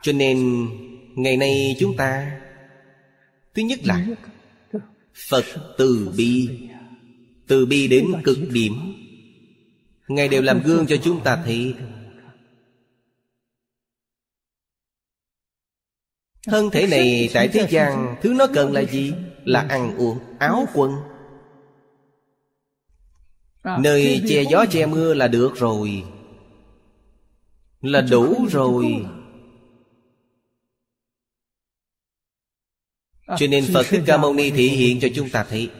Cho nên ngày nay chúng ta, thứ nhất là Phật từ bi. Từ bi đến cực điểm. Ngài đều làm gương cho chúng ta thấy. Thân thể này tại thế gian, thứ nó cần là gì? Là ăn uống, áo quần. Nơi che gió che mưa là được rồi, là đủ rồi. Cho nên Phật Thích Ca Mâu Ni thị hiện cho chúng ta thấy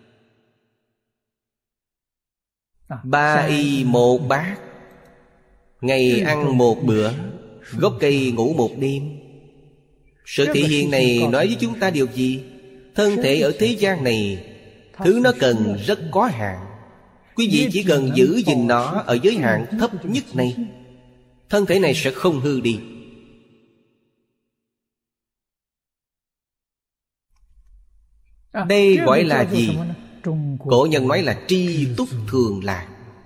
3 y 1 bát, ngày ăn 1 bữa, gốc cây ngủ 1 đêm. Sự thị hiện này nói với chúng ta điều gì? Thân thể ở thế gian này, thứ nó cần rất có hạn. Quý vị chỉ cần giữ gìn nó ở giới hạn thấp nhất này, thân thể này sẽ không hư đi. Đây gọi là gì? Cổ nhân nói là tri túc thường lạc.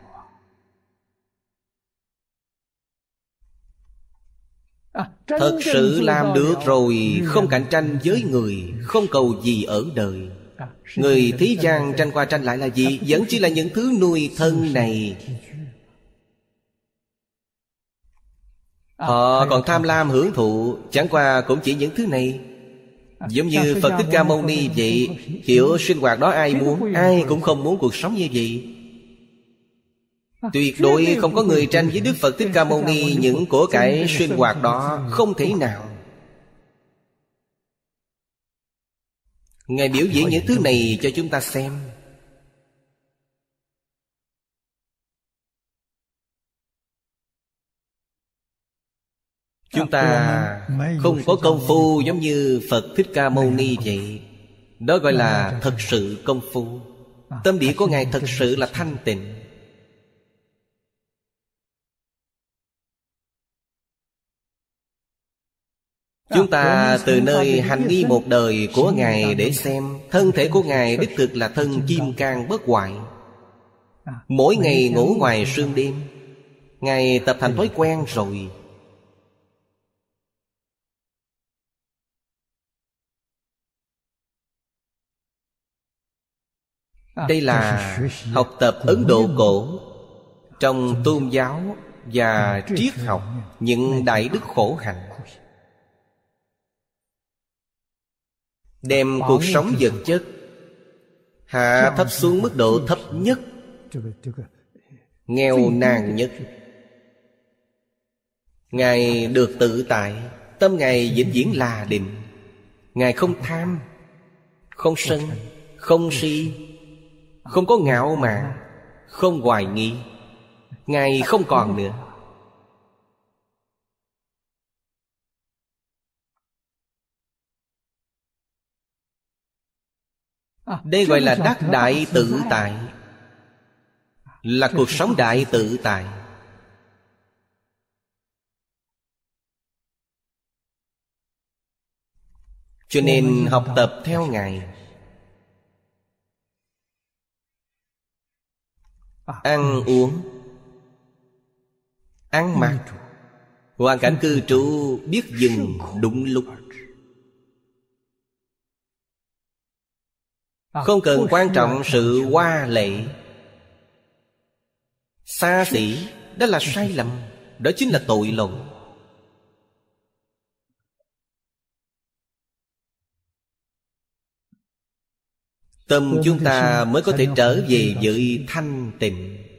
Thật sự làm được rồi, không cạnh tranh với người, không cầu gì ở đời. Người thế gian tranh qua tranh lại là gì? Vẫn chỉ là những thứ nuôi thân này. Họ còn tham lam hưởng thụ, chẳng qua cũng chỉ những thứ này. Giống như Phật Thích Ca Mâu Ni vậy, kiểu sinh hoạt đó ai muốn? Ai cũng không muốn cuộc sống như vậy. Tuyệt đối không có người tranh với Đức Phật Thích Ca Mâu Ni những của cải sinh hoạt đó, không thể nào. Ngài biểu diễn những thứ này cho chúng ta xem. Chúng ta không có công phu giống như Phật Thích Ca Mâu Ni vậy. Đó gọi là thật sự công phu. Tâm địa của Ngài thật sự là thanh tịnh. Chúng ta từ nơi hành nghi một đời của Ngài để xem, thân thể của Ngài đích thực là thân kim cang bất hoại. Mỗi ngày ngủ ngoài sương đêm, Ngài tập thành thói quen rồi. Đây là học tập Ấn Độ cổ. Trong tôn giáo và triết học, những đại đức khổ hạnh, đem cuộc sống vật chất hạ thấp xuống mức độ thấp nhất, nghèo nàn nhất. Ngài được tự tại, tâm Ngài vĩnh viễn là định. Ngài không tham, không sân, không si, không có ngạo mạn, không hoài nghi. Ngài không còn nữa. Đây gọi là đắc đại tự tại, là cuộc sống đại tự tại. Cho nên học tập theo Ngài. Ăn uống, ăn mặc, hoàn cảnh cư trú biết dừng đúng lúc. Không cần quan trọng sự hoa lệ xa xỉ. Đó là sai lầm, đó chính là tội lỗi. Tâm chúng ta mới có thể trở về với thanh tịnh.